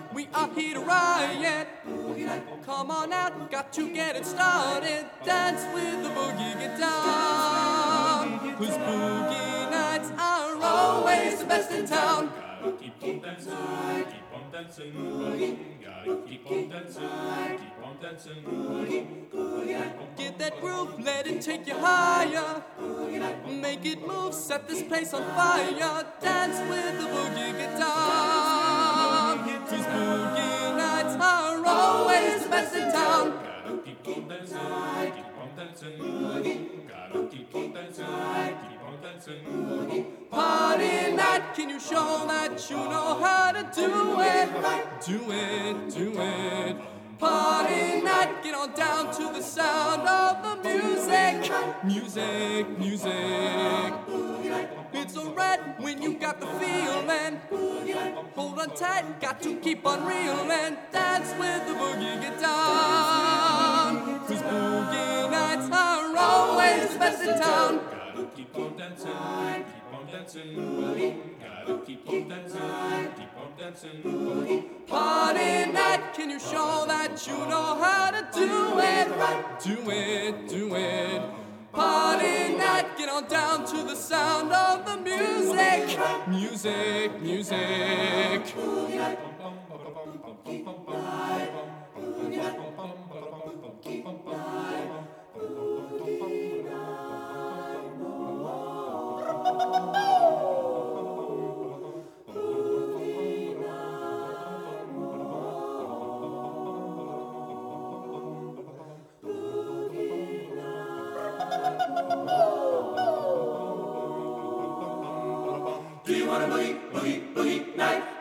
we are here to riot. Come on out, got to get it started. Dance with the boogie, get down. 'Cause boogie nights are always the best in town. Gotta keep on dancing, keep on dancing, gotta keep on dancing, keep on dancing. Get that groove, let it take you higher. Make it move, set this place on fire. Dance with the boogie, get down. 'Cause boogie nights are always the best in town. Gotta keep on dancing, keep on dancing, gotta keep on dancing, keep on dancing. Party night, can you show that you know how to do it? Do it, do it. Party night, get on down to the sound of the music. Music, music. It's alright when you got the feeling. Hold on tight, got to keep on reeling. Dance with the boogie, get down. 'Cause boogie nights are always the best in town. Gotta keep on dancing, keep on dancing, gotta keep on dancing, keep on dancing. Party night, can you show that you know how to do it? Do it, do it. Party night, get on down to the sound of the music. Music, music. Do you want a boogie, boogie, boogie night?